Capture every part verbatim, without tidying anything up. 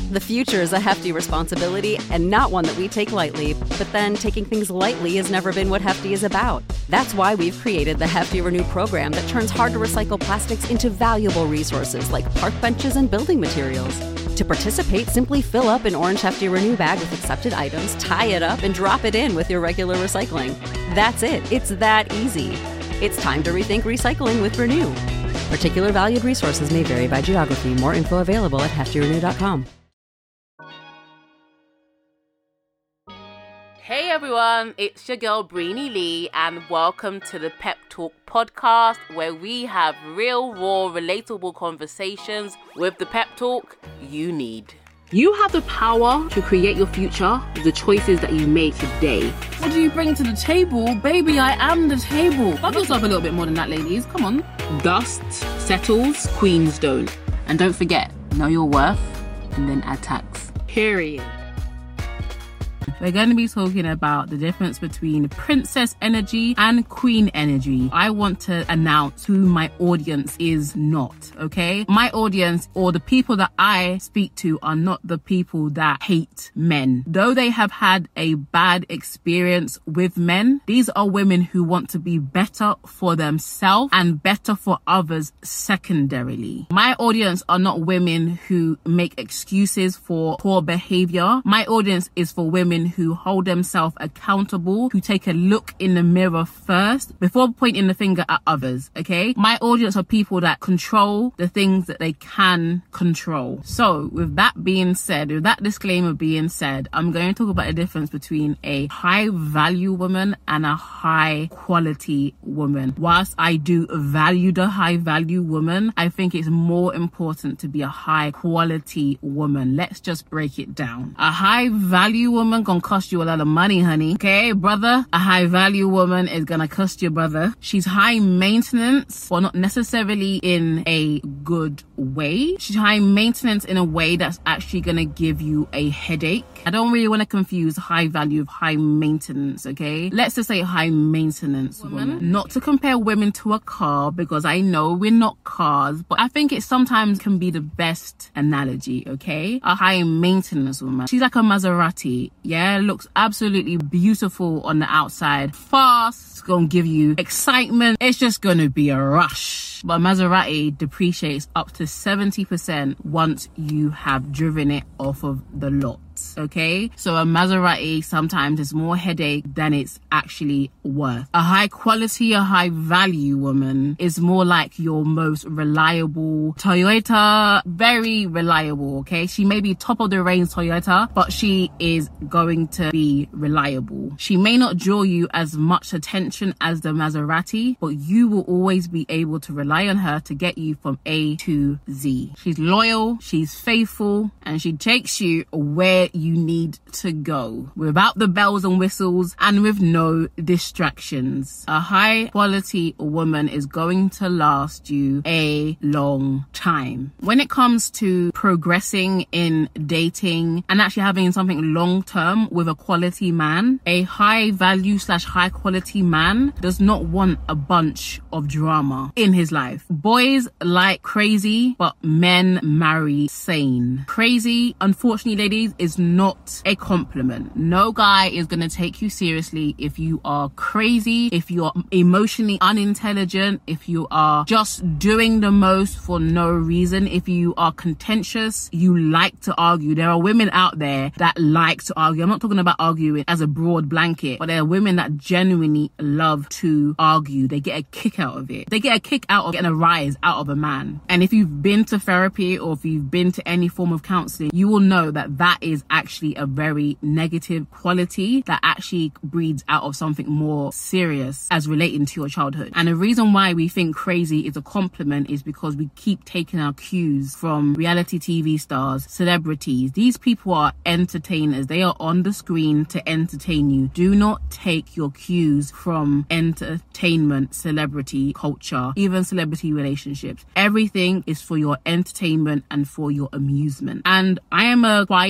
The future is a hefty responsibility and not one that we take lightly, but then taking things lightly has never been what Hefty is about. That's why we've created the Hefty Renew program that turns hard-to-recycle plastics into valuable resources like park benches and building materials. To participate, simply fill up an orange Hefty Renew bag with accepted items, tie it up, and drop it in with your regular recycling. That's it. It's that easy. It's time to rethink recycling with Renew. Particular valued resources may vary by geography. More info available at hefty renew dot com. Hey everyone, it's your girl Breenie Lee and welcome to the Pep Talk podcast, where we have real, raw, relatable conversations with the pep talk you need. You have the power to create your future with the choices that you make today. What do you bring to the table? Baby, I am the table. Love yourself a little bit more than that, ladies. Come on. Dust settles, queens don't. And don't forget, know your worth and then add tax. Period. We're going to be talking about the difference between princess energy and queen energy. I want to announce who my audience is not, okay? My audience, or the people that I speak to, are not the people that hate men. Though they have had a bad experience with men, these are women who want to be better for themselves and better for others secondarily. My audience are not women who make excuses for poor behavior. My audience is for women who hold themselves accountable, who take a look in the mirror first before pointing the finger at others, okay? My audience are people that control the things that they can control. So with that being said, with that disclaimer being said, I'm going to talk about the difference between a high value woman and a high quality woman. Whilst I do value the high value woman, I think it's more important to be a high quality woman. Let's just break it down. A high value woman gonna cost you a lot of money, honey. Okay, brother? A high value woman is gonna cost your brother. She's high maintenance, but not necessarily in a good way. She's high maintenance in a way that's actually gonna give you a headache. I don't really want to confuse high value with high maintenance, okay? Let's just say high maintenance woman. woman. Not to compare women to a car, because I know we're not cars, but I think it sometimes can be the best analogy, okay? A high maintenance woman. She's like a Maserati, yeah? Looks absolutely beautiful on the outside. Fast, it's gonna give you excitement. It's just gonna be a rush. But Maserati depreciates up to seventy percent once you have driven it off of the lot. Okay, so a Maserati sometimes is more headache than it's actually worth. A high quality, a high value woman is more like your most reliable Toyota. Very reliable, okay? She may be top of the range Toyota, but she is going to be reliable. She may not draw you as much attention as the Maserati, but you will always be able to rely on her to get you from A to Z. She's loyal, she's faithful, and she takes you where you need to go without the bells and whistles and with no distractions. A high quality woman is going to last you a long time. When it comes to progressing in dating and actually having something long term with a quality man, a high value slash high quality man does not want a bunch of drama in his life. Boys like crazy, but men marry sane. Crazy, unfortunately, ladies, is not a compliment. No guy is going to take you seriously if you are crazy, if you're emotionally unintelligent, if you are just doing the most for no reason, if you are contentious, you like to argue. There are women out there that like to argue. I'm not talking about arguing as a broad blanket, but there are women that genuinely love to argue. They get a kick out of it. They get a kick out of getting a rise out of a man. And if you've been to therapy or if you've been to any form of counseling, you will know that that is actually a very negative quality that actually breeds out of something more serious as relating to your childhood. And the reason why we think crazy is a compliment is because we keep taking our cues from reality T V stars, celebrities. These people are entertainers. They are on the screen to entertain you. Do not take your cues from entertainment, celebrity culture, even celebrity relationships. Everything is for your entertainment and for your amusement. And I am a quiet,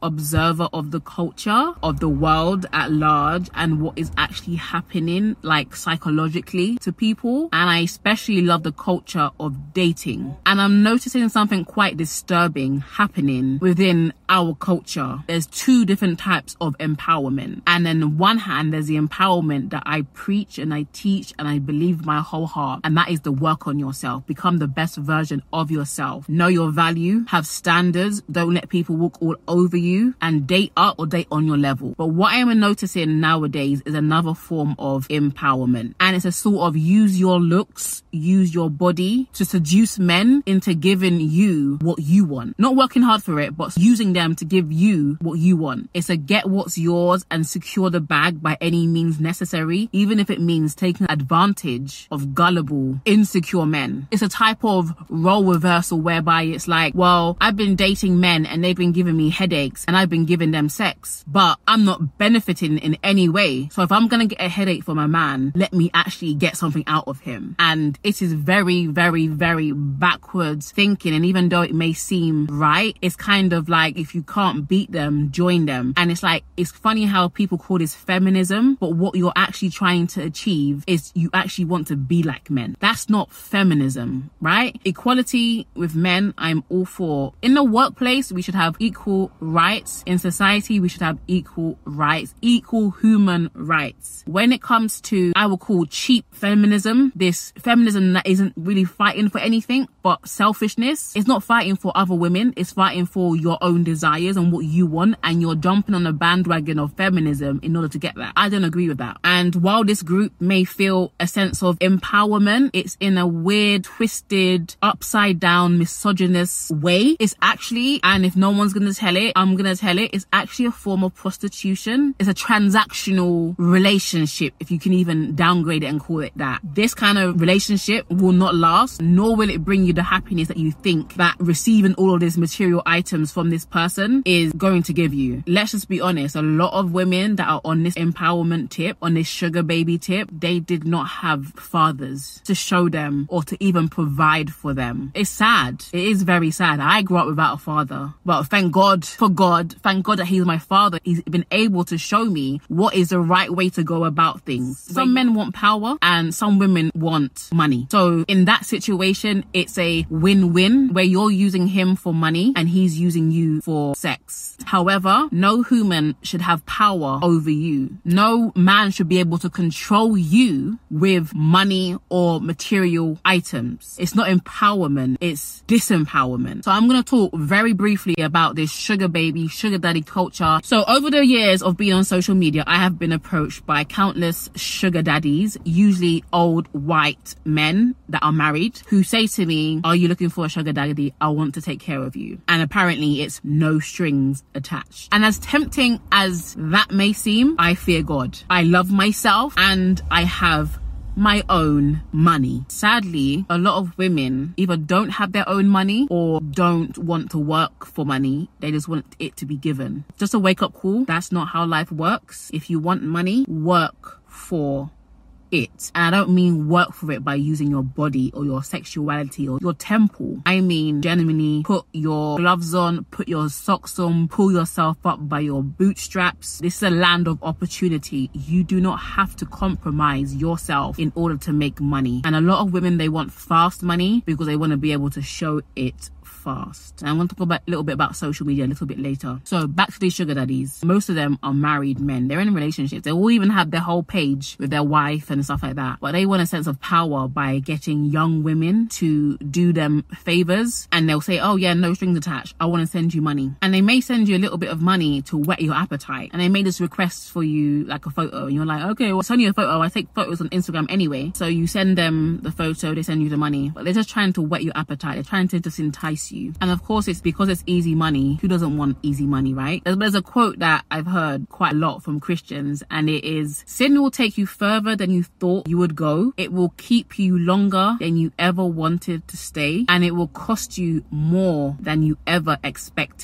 observer of the culture, of the world at large, and what is actually happening, like psychologically to people. And I especially love the culture of dating. And I'm noticing something quite disturbing happening within our culture. There's two different types of empowerment. And then on one hand, there's the empowerment that I preach and I teach and I believe with my whole heart. And that is the work on yourself. Become the best version of yourself. Know your value. Have standards. Don't let people walk all over you. And date up or date on your level. But what I am noticing nowadays is another form of empowerment. And it's a sort of use your looks, use your body to seduce men into giving you what you want. Not working hard for it, but using them to give you what you want. It's a get what's yours and secure the bag by any means necessary, even if it means taking advantage of gullible, insecure men. It's a type of role reversal whereby it's like, well, I've been dating men and they've been giving me headaches and I've been giving them sex, but I'm not benefiting in any way. So if I'm gonna get a headache from a man, let me actually get something out of him. And it is very, very, very backwards thinking. And even though it may seem right, it's kind of like, if you can't beat them, join them. And it's like, it's funny how people call this feminism, but what you're actually trying to achieve is you actually want to be like men. That's not feminism, right? Equality with men, I'm all for. In the workplace, we should have equal rights. In society, we should have equal rights, equal human rights. When it comes to, I will call cheap feminism, this feminism that isn't really fighting for anything but selfishness. It's not fighting for other women. It's fighting for your own desires and what you want. And you're jumping on the bandwagon of feminism in order to get that. I don't agree with that. And while this group may feel a sense of empowerment, it's in a weird, twisted, upside down, misogynist way. It's actually, and if no one's going to tell it, I'm going to tell it, it's actually a form of prostitution. It's a transactional relationship, if you can even downgrade it and call it that. This kind of relationship will not last, nor will it bring you the happiness that you think that receiving all of these material items from this person is going to give you. Let's just be honest, a lot of women that are on this empowerment tip, on this sugar baby tip, they did not have fathers to show them or to even provide for them. It's sad. It is very sad. I grew up without a father, but thank God for God, thank God that he's my father. He's been able to show me what is the right way to go about things. Some men want power and some women want money. So in that situation, it's a win-win where you're using him for money and he's using you for sex. However, no human should have power over you. No man should be able to control you with money or material items. It's not empowerment, it's disempowerment. So I'm going to talk very briefly about this sugar baby, sugar daddy culture. So over the years of being on social media, I have been approached by countless sugar daddies, usually old white men that are married, who say to me, are you looking for a sugar daddy? I want to take care of you. And apparently it's no strings attached. And as tempting as that may seem, I fear God. I love myself and I have my own money. Sadly, a lot of women either don't have their own money or don't want to work for money. They just want it to be given. Just a wake-up call. That's not how life works. If you want money, work for it. And I don't mean work for it by using your body or your sexuality or your temple. I mean genuinely put your gloves on, put your socks on, pull yourself up by your bootstraps. This is a land of opportunity. You do not have to compromise yourself in order to make money. And a lot of women, they want fast money because they want to be able to show it fast. And I want to talk about a little bit about social media a little bit later. So back to these sugar daddies. Most of them are married men. They're in relationships. They all even have their whole page with their wife and stuff like that. But they want a sense of power by getting young women to do them favors. And they'll say, oh yeah, no strings attached. I want to send you money. And they may send you a little bit of money to whet your appetite. And they may just request for you like a photo. And you're like, okay, well, send you a photo. I take photos on Instagram anyway. So you send them the photo, they send you the money. But they're just trying to whet your appetite. They're trying to just entice you. And of course, it's because it's easy money. Who doesn't want easy money, right? There's, there's a quote that I've heard quite a lot from Christians, and it is, sin will take you further than you thought you would go. It will keep you longer than you ever wanted to stay, and it will cost you more than you ever expected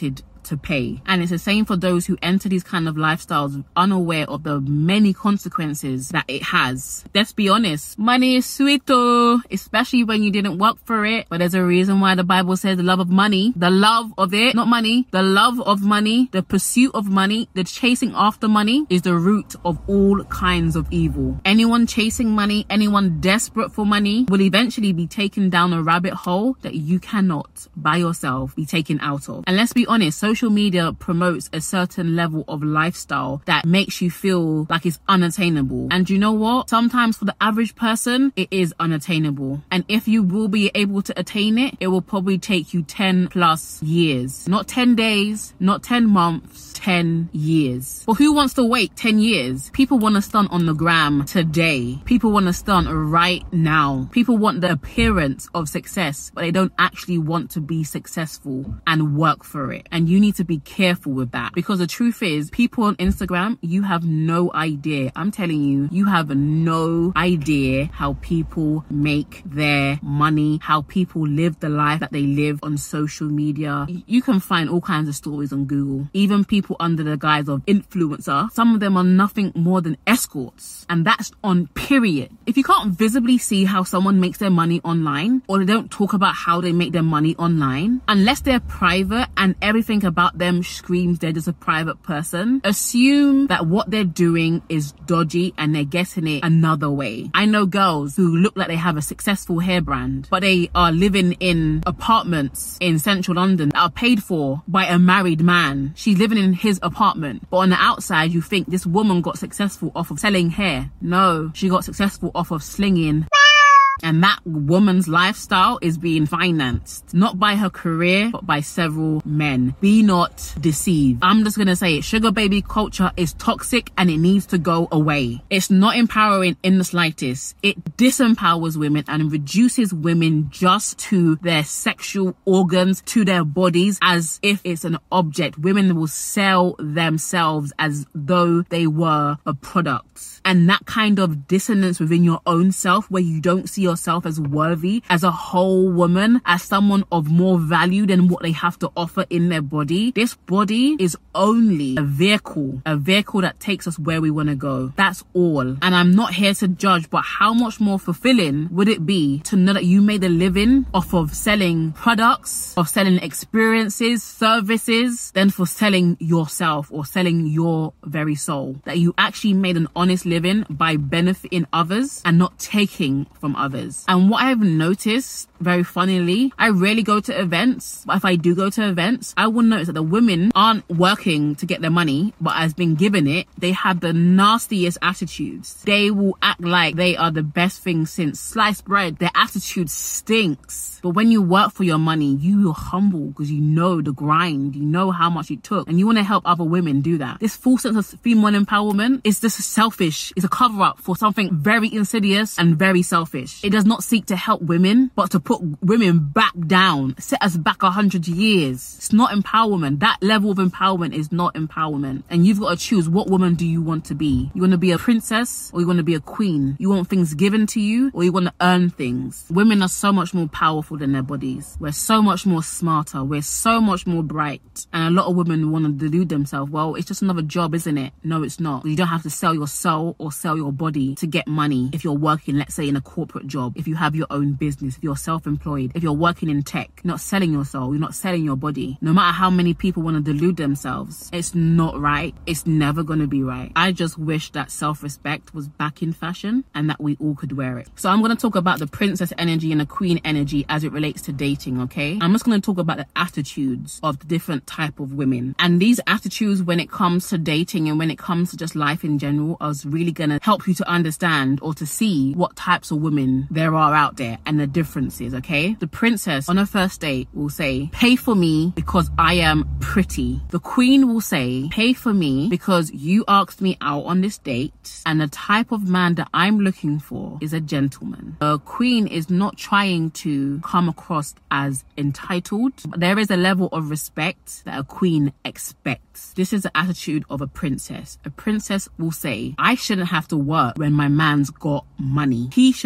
to pay. And it's the same for those who enter these kind of lifestyles unaware of the many consequences that it has. Let's be honest, money is sweet though, especially when you didn't work for it. But there's a reason why the Bible says the love of money, the love of it, not money, the love of money, the pursuit of money, the chasing after money is the root of all kinds of evil. Anyone chasing money, anyone desperate for money will eventually be taken down a rabbit hole that you cannot by yourself be taken out of. And let's be honest, social media promotes a certain level of lifestyle that makes you feel like it's unattainable. And you know what? Sometimes for the average person, it is unattainable. And if you will be able to attain it, it will probably take you ten plus years. Not ten days, not ten months, ten years. But who wants to wait ten years? People want to stunt on the gram today. People want to stunt right now. People want the appearance of success, but they don't actually want to be successful and work for it. And you need to be careful with that, because the truth is, people on Instagram, you have no idea. I'm telling you, you have no idea how people make their money, how people live the life that they live on social media. You can find all kinds of stories on Google. Even people under the guise of influencer, some of them are nothing more than escorts, and that's on period. If you can't visibly see how someone makes their money online, or they don't talk about how they make their money online, unless they're private and everything about them screams they're just a private person, assume that what they're doing is dodgy and they're getting it another way. I know girls who look like they have a successful hair brand, but they are living in apartments in central London that are paid for by a married man. She's living in his apartment, but on the outside you think this woman got successful off of selling hair. No, she got successful off of slinging. And that woman's lifestyle is being financed, not by her career, but by several men. Be not deceived. I'm just going to say it. Sugar baby culture is toxic and it needs to go away. It's not empowering in the slightest. It disempowers women and reduces women just to their sexual organs, to their bodies, as if it's an object. Women will sell themselves as though they were a product. And that kind of dissonance within your own self, where you don't see yourself as worthy, as a whole woman, as someone of more value than what they have to offer in their body. This body is only a vehicle, a vehicle that takes us where we want to go. That's all. And I'm not here to judge, but how much more fulfilling would it be to know that you made a living off of selling products, of selling experiences, services, than for selling yourself or selling your very soul? That you actually made an honest living by benefiting others and not taking from others. And what I've noticed, very funnily, I rarely go to events, but if I do go to events, I will notice that the women aren't working to get their money, but as been given it, they have the nastiest attitudes. They will act like they are the best thing since sliced bread. Their attitude stinks. But when you work for your money, you are humble because you know the grind, you know how much it took, and you want to help other women do that. This false sense of female empowerment is just selfish. It's a cover-up for something very insidious and very selfish. It does not seek to help women, but to put women back down, set us back a hundred years. It's not empowerment. That level of empowerment is not empowerment. And you've got to choose, what woman do you want to be? You want to be a princess, or you want to be a queen? You want things given to you, or you want to earn things? Women are so much more powerful than their bodies. We're so much more smarter. We're so much more bright. And a lot of women want to delude themselves. Well, it's just another job, isn't it? No, it's not. You don't have to sell your soul or sell your body to get money if you're working, let's say, in a corporate job, if you have your own business, if you're self-employed, if you're working in tech. You're not selling your soul, you're not selling your body. No matter how many people want to delude themselves, it's not right. It's never going to be right. I just wish that self-respect was back in fashion and that we all could wear it. So I'm going to talk about the princess energy and the queen energy as it relates to dating, okay? I'm just going to talk about the attitudes of the different type of women. And these attitudes, when it comes to dating and when it comes to just life in general, is really going to help you to understand or to see what types of women there are out there and the differences, okay? The princess on a first date will say, pay for me because I am pretty. The queen will say, pay for me because you asked me out on this date, and the type of man that I'm looking for is a gentleman. The queen is not trying to come across as entitled, but there is a level of respect that a queen expects. This is the attitude of a princess. A princess will say, I shouldn't have to work when my man's got money. He should take care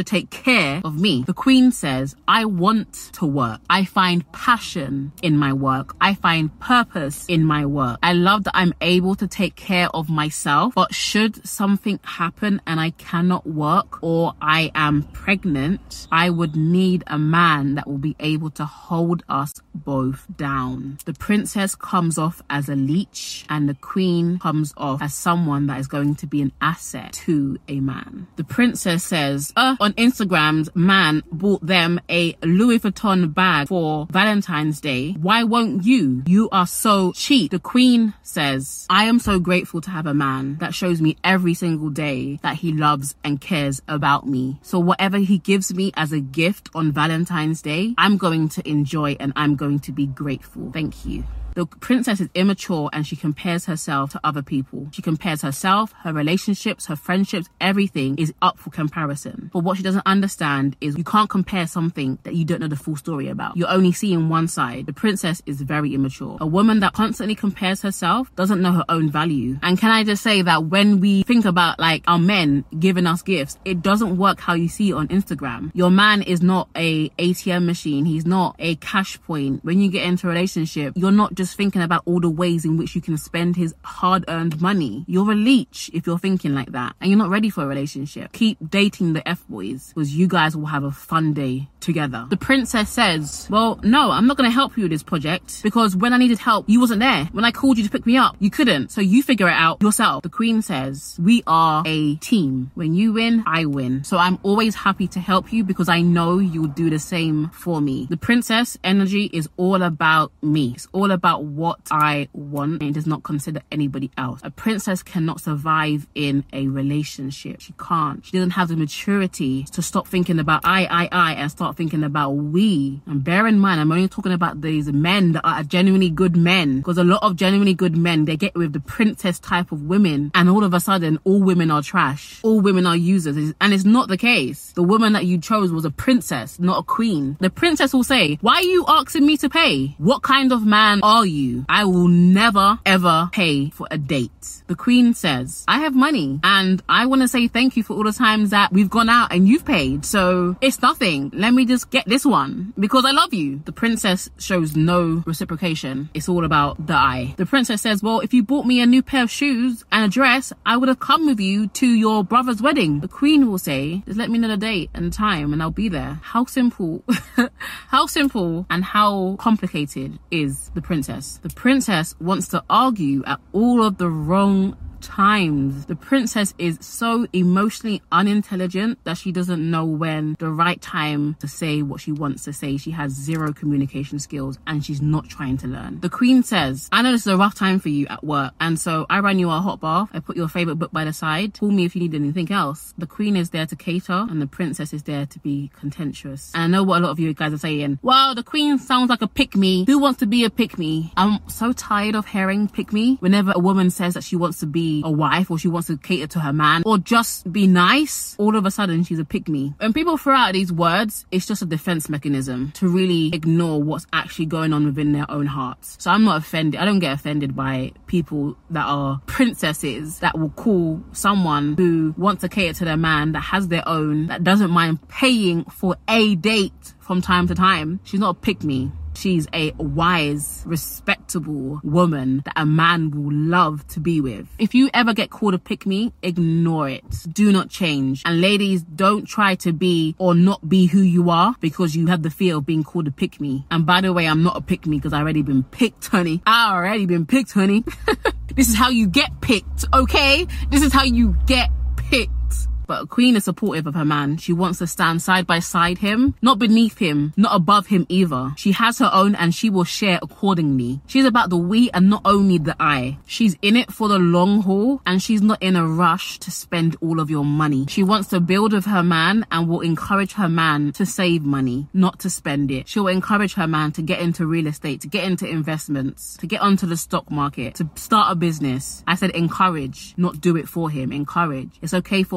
care of me. The Queen says, I want to work. I find passion in my work. I find purpose in my work. I love that I'm able to take care of myself, but should something happen and I cannot work or I am pregnant, I would need a man that will be able to hold us both down. The princess comes off as a leech and the queen comes off as someone that is going to be an asset to a man. The princess says, uh, on Instagram's man bought them a Louis Vuitton bag for Valentine's Day. Why won't you? You are so cheap. The queen says, I am so grateful to have a man that shows me every single day that he loves and cares about me. So whatever he gives me as a gift on Valentine's Day, I'm going to enjoy and I'm going to be grateful. Thank you. The princess is immature and she compares herself to other people. She compares herself, her relationships, her friendships, everything is up for comparison. But what she doesn't understand is you can't compare something that you don't know the full story about. You're only seeing one side. The princess is very immature. A woman that constantly compares herself doesn't know her own value. And can I just say that when we think about like our men giving us gifts, it doesn't work how you see it on Instagram. Your man is not a A T M machine. He's not a cash point. When you get into a relationship, you're not just thinking about all the ways in which you can spend his hard-earned money. You're a leech if you're thinking like that and you're not ready for a relationship. Keep dating the F-boys because you guys will have a fun day together. The princess says, well, no, I'm not going to help you with this project because when I needed help, you wasn't there. When I called you to pick me up, you couldn't. So you figure it out yourself. The queen says, we are a team. When you win, I win. So I'm always happy to help you because I know you'll do the same for me. The princess energy is all about me. It's all about what I want and does not consider anybody else. A princess cannot survive in a relationship. She can't. She doesn't have the maturity to stop thinking about I, I, I and start thinking about we. And bear in mind, I'm only talking about these men that are genuinely good men, because a lot of genuinely good men, they get with the princess type of women and all of a sudden all women are trash. All women are users. And it's not the case. The woman that you chose was a princess, not a queen. The princess will say, why are you asking me to pay? What kind of man are you? I will never ever pay for a date. The queen says, I have money and I want to say thank you for all the times that we've gone out and you've paid. So it's nothing. Let me just get this one because I love you. The princess shows no reciprocation. It's all about the I. The princess says, well, if you bought me a new pair of shoes and a dress, I would have come with you to your brother's wedding. The queen will say, just let me know the date and time and I'll be there. How simple, how simple and how complicated is the princess? The princess wants to argue at all of the wrong times. The princess is so emotionally unintelligent that she doesn't know when the right time to say what she wants to say. She has zero communication skills and she's not trying to learn. The queen says, I know this is a rough time for you at work and so I ran you a hot bath. I put your favorite book by the side. Call me if you need anything else. The queen is there to cater and the princess is there to be contentious. And I know what a lot of you guys are saying. Wow, the queen sounds like a pick-me. Who wants to be a pick-me? I'm so tired of hearing pick-me whenever a woman says that she wants to be a wife or she wants to cater to her man or just be nice. All of a sudden she's a pick-me. When people throw out these words, it's just a defense mechanism to really ignore what's actually going on within their own hearts. So I'm not offended. I don't get offended by people that are princesses that will call someone who wants to cater to their man, that has their own, that doesn't mind paying for a date from time to time. She's not a pick-me. She's a wise, respectable woman that a man will love to be with. If you ever get called a pick-me, ignore it. Do not change. And ladies, don't try to be or not be who you are because you have the fear of being called a pick-me. And by the way, I'm not a pick-me because I already been picked, honey. I already been picked, honey. This is how you get picked, okay? This is how you get picked. But a queen is supportive of her man. She wants to stand side by side him, not beneath him, not above him either. She has her own and she will share accordingly. She's about the we and not only the I. She's in it for the long haul and she's not in a rush to spend all of your money. She wants to build with her man and will encourage her man to save money, not to spend it. She'll encourage her man to get into real estate, to get into investments, to get onto the stock market, to start a business. I said encourage, not do it for him. Encourage. It's okay for a woman to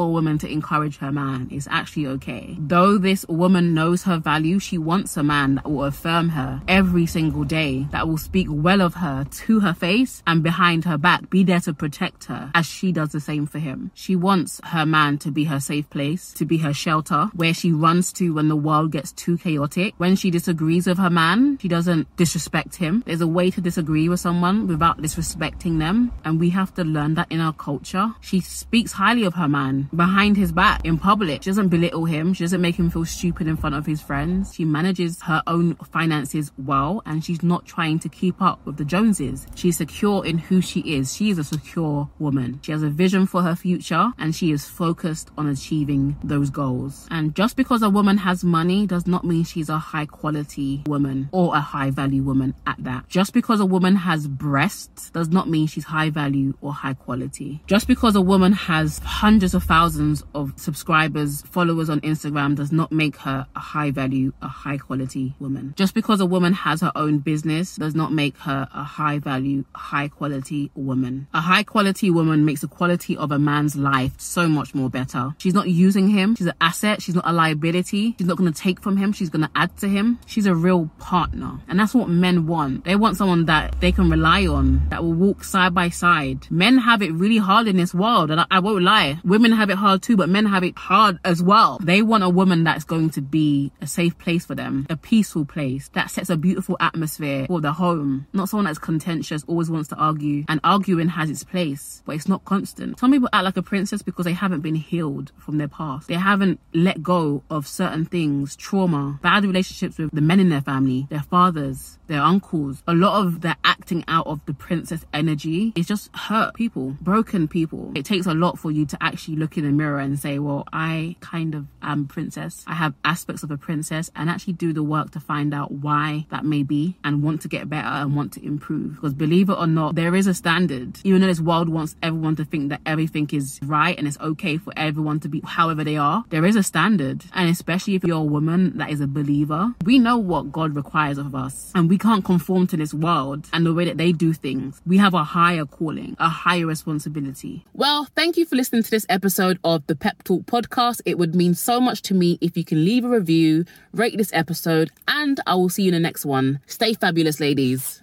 to encourage her man. It's actually okay. Though this woman knows her value, she wants a man that will affirm her every single day, that will speak well of her to her face and behind her back, be there to protect her as she does the same for him. She wants her man to be her safe place, to be her shelter, where she runs to when the world gets too chaotic. When she disagrees with her man, she doesn't disrespect him. There's a way to disagree with someone without disrespecting them, and we have to learn that in our culture. She speaks highly of her man behind his back in public. She doesn't belittle him. She doesn't make him feel stupid in front of his friends. She manages her own finances well, and she's not trying to keep up with the Joneses. She's secure in who she is. She is a secure woman. She has a vision for her future, and she is focused on achieving those goals. And just because a woman has money does not mean she's a high quality woman or a high value woman at that. Just because a woman has breasts does not mean she's high value or high quality. Just because a woman has hundreds of thousands of subscribers, followers on Instagram does not make her a high value, a high quality woman. Just because a woman has her own business does not make her a high value, high quality woman. A high quality woman makes the quality of a man's life so much more better. She's not using him. She's an asset. She's not a liability. She's not going to take from him. She's going to add to him. She's a real partner. And that's what men want. They want someone that they can rely on, that will walk side by side. Men have it really hard in this world, and I, I won't lie. Women have it hard too, but men have it hard as well. They want a woman that's going to be a safe place for them, a peaceful place that sets a beautiful atmosphere for the home. Not someone that's contentious, always wants to argue, and arguing has its place, but it's not constant. Some people act like a princess because they haven't been healed from their past. They haven't let go of certain things, trauma, bad relationships with the men in their family, their fathers, their uncles. A lot of the acting out of the princess energy is just hurt people, broken people. It takes a lot for you to actually look in the mirror and say, well, I kind of am princess. I have aspects of a princess, and actually do the work to find out why that may be and want to get better and want to improve. Because believe it or not, there is a standard. Even though this world wants everyone to think that everything is right and it's okay for everyone to be however they are, there is a standard. And especially if you're a woman that is a believer, we know what God requires of us, and we can't conform to this world and the way that they do things. We have a higher calling, a higher responsibility. Well, thank you for listening to this episode of the Pep Talk podcast. It would mean so much to me if you can leave a review, rate this episode, and I will see you in the next one. Stay fabulous, ladies.